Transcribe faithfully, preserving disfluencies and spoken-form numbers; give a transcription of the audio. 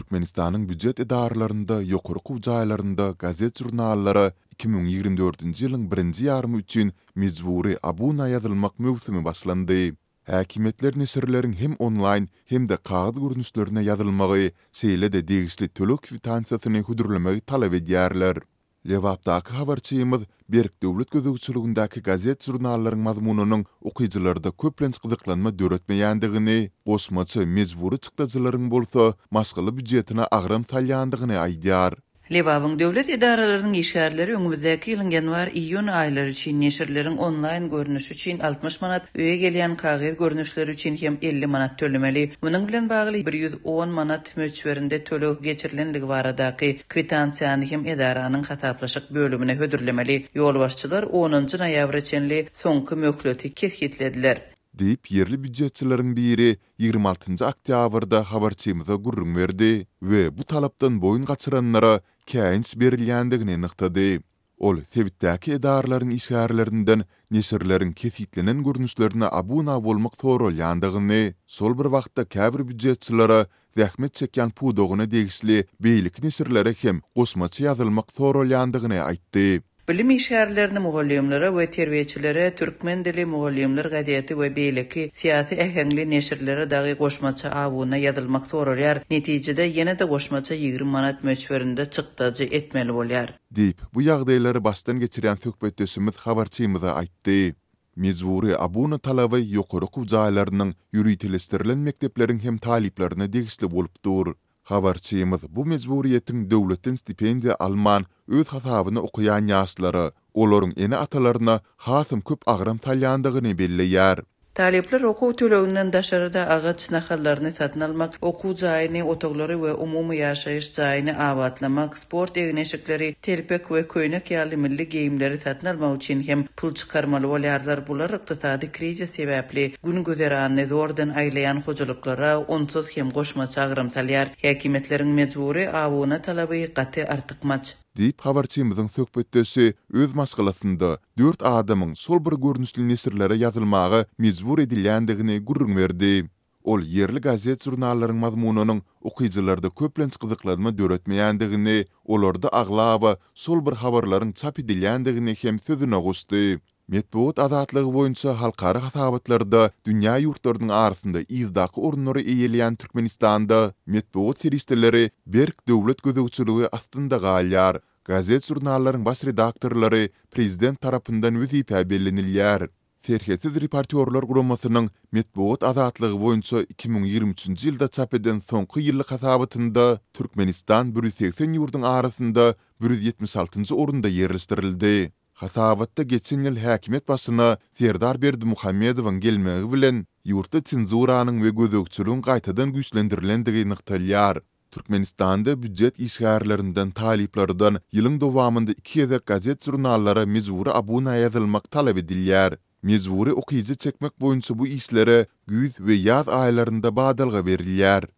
Türkmenistan'ın büdjet edarlarında, yokurku jaýlarynda gazet jurnallara iki bin ýygrimi dördünji ýylyň birinji ýarmy üçin mejburi abuna ýazylmak möwsümi başlandy. Häkimetler nesirleriň hem online hem de kağıt görnüşlerine ýazylmagy, seýle-de degisli tölek kwitansiýasyny hudurlamagy talap edýärler. Lewapdaky habarçymyz Berk döwlet gözegçiligindäki gazet jurnallaryň mazmunynyň okyjylarda köplenç gyzyklanma döretmeýändigini, gosmaçy mejburi çykdyjylaryň bolsa maşgaly büdjetine agram salýandygyny aýdýar. Lewabyň döwlet edaralarynyň işgärleri öňümüzdäki ýylyň ýanwar-iýun aýlary üçin neşirleriň online görnüşi üçin altmış manat, öýe gelýän kagyd görnüşleri üçin hem elli manat tölemeli. Munyň bilen bagly bir ýüz on manat möçberinde tölek geçirilenligi baradaky kwitansiýany hem edaranyň hataplaşyk bölümine hödürlemeli. Ýolbaşçylar onunji noýabr çenli soňky möhleti kesgitlediler. Deyip yerli büdjetçileriň biri ýygrimi altynjy oktýabrda habarçymyza gurrun berdi we bu talapdan boyun gaçyranlara käýinç berilýändigini nyktady. Ol Tewitdäki edarlaryň işgärlerinden neşirleriň kesitlenen görnüşlerine abuna bolmak sorulýandygyny, sol bir wagtda käbir büdjetçilere zähmet çekýän pudogyna degisli beýlik neşirlere hem gosmaçy ýazylmak sorulýandygyny aýtdy. Bilim işgärlerini mugallimlere we terbiýeçilere türkmen dili mugallimler gaziýeti we beýleki syýasy ähengli neşirlere dagy goşmaça abuna ýazylmak sorulýar. Netijede ýene-de goşmaça ýygrimi manat möçberinde çykdyjy etmeli bolýar. Diýip bu ýagdaýlary başdan geçirýän söhbetdeşimiz habarçymyza aýtdy. Mejburi abuna talaby ýokurky jaýlarynyň ýürütilistirilen mektepleriň hem taliplerine degisli bolup dur. Habarçymyz bu mejburiýetiň döwletden stipendiýa alman öz hasabyna okuyan ýaşlary, olaryň ene atalaryna hasym köp agram salýandygyny belleýär. Talipler okuw töleginden daşarada agaç nahallaryny satyn almak, okuw jaýyny, otaklary we umumy ýaşaýyş jaýyny awatlamak, sport egneşikleri, telpek we köýnek ýaly milli geyimleri satyn almak üçin hem pul çykarmaly bolýarlar. Bular ykdysady krizis sebäpli gün gözeranyny zordan aýlayan hojalyklara onsuz hem goşmaça agram salýar. Häkimetleriň mejburi abuna talaby gaty artykmaç. Deyip habarçymyzyň söhbetdeşi öz maşgalasynda dört adamyň sol bir görnüşli nesirlere ýazylmagy mejbur edilýändigini gurrun berdi. Ol yerli gazet jurnallaryň mazmunynyň okyjylarda köplenç gyzyklanma döretmeýändigini, olarda aglaba sol bir habarlaryň çap edilýändigini hem sözüne gosdy. Metbuat azatlygy boýunça halkara hasabatlarda dünýä ýurtlarynyň arasynda izdaky orunlary eýelýän Türkmenistanda metbuat seriýetleri Berk döwlet gözegçiligi astynda galýar. Gazet jurnallaryň baş redaktorlary prezident tarapyndan wezipä bellenilýär. Serhetiz reportyorlar guramasynyň metbuat azatlygy boýunça iki bin ýygrimi üçinji ýylda çap eden soňky ýyllyk hasabatynda Türkmenistan bir ýüz seksen ýurdun arasynda bir ýüz ýetmiş altynjy orunda ýerleşdirildi. Hasabatda geçen ýyl häkimet başyna Serdar Berdimuhammedowyň gelmegi bilen ýurtda senzuranyň we gözegçiligiň gaýtadan güýçlendirilendigi nyktalýar. Türkmenistanda büdjet işgärlerinden taliplerden ýylyň dowamında iki ýezek gazet jurnallara mejburi abuna ýazylmak talap edilýär. Mejburi okyjy çekmek boýunça bu işlere güýz we ýaz aýlarynda badalga berilýär.